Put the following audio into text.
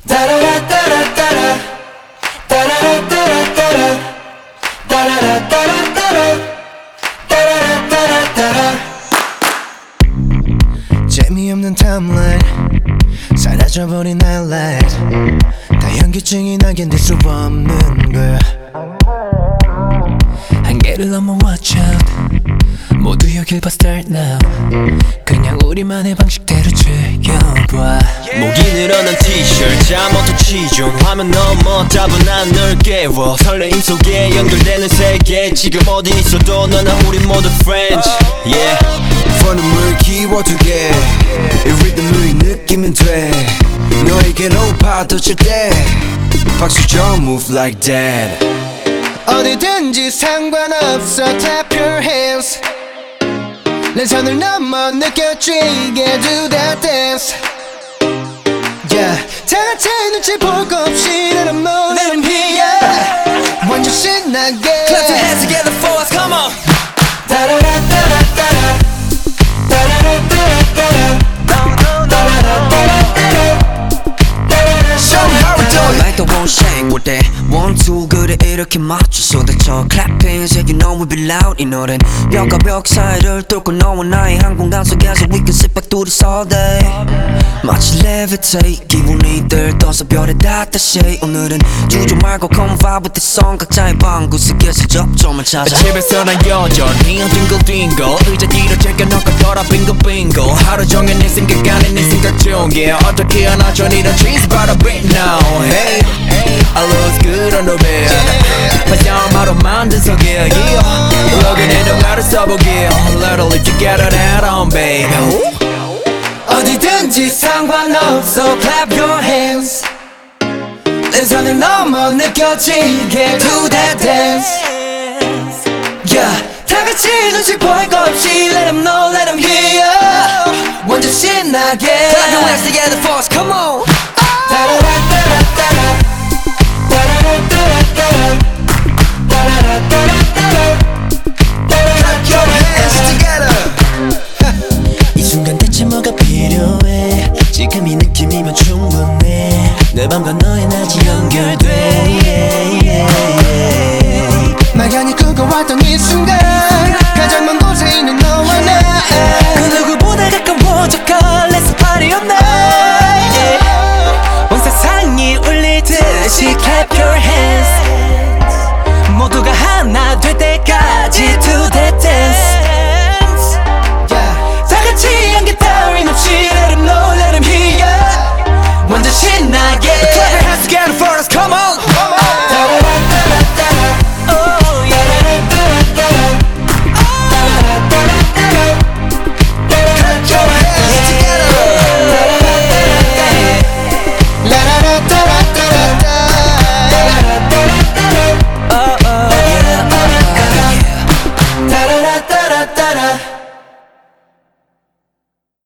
재미없는 타임라인 사라져버린 highlight 다 현기증이 나게 낼 수 없는 걸 한계를 넘어 watch out 모두 여길 봐 start now 그냥 우리만의 방식대로 즐겨봐 목이 늘어난 티셔츠 잠옷도 치중 화면 넘어 따분한 널 깨워 설레임 속에 연결되는 세계 지금 어디 있어도 너나 우리 모두 friends yeah 폰음을 키워두게 이 리듬을 느끼면 돼 너에게로 파도 칠 때 박수 쳐 move like that 어디든지 상관없어 clap your hands 내 선을 넘어 느껴지게 do that dance yeah 다같이 눈치 볼 거 없이 let 'em know let 'em hear ya 완전 신나게 Clap your hands together for us come on Show me how we do it Like the one shake with that 1, 2 그래 이렇게 맞춰서 대처 Clapping so you know we be loud 이 노래는 벽과 벽 사이를 뚫고 너와 나의 한 공간 속에서 we can sit back do this all day 마치 levitate 기분이 들떠서 별에 닿듯이 오늘은 주저 말고 come vibe with the song 각자의 방구 속에서 접점을 찾아 집에서 난 여전히 뒹굴뒹굴 의자 뒤로 제껴놓고 돌아 빙글빙글 하루 종일 네 생각 안에 네 생각 중에 어떻게 하나 전 이런 trees but a bit now hey I lose good on the bed 파자마로 만든 속에 yeah 여기는 동화를 써보게 Literally you get it out on baby 어디든지 상관없어 clap your hands 내 선을 넘어 느껴지게 do that dance yeah 다같이 눈치 볼 거 없이 let 'em know let 'em hear ya 완전 신나게 Clap your hands together for us come on Clap your hands together 이 순간 대체 뭐가 필요해 지금 이 느낌이면 충분해 내 맘과 너의 낮이 연결돼 막연히 꿈꿔왔던 이 순간 가장 먼 곳에 있는 너와 나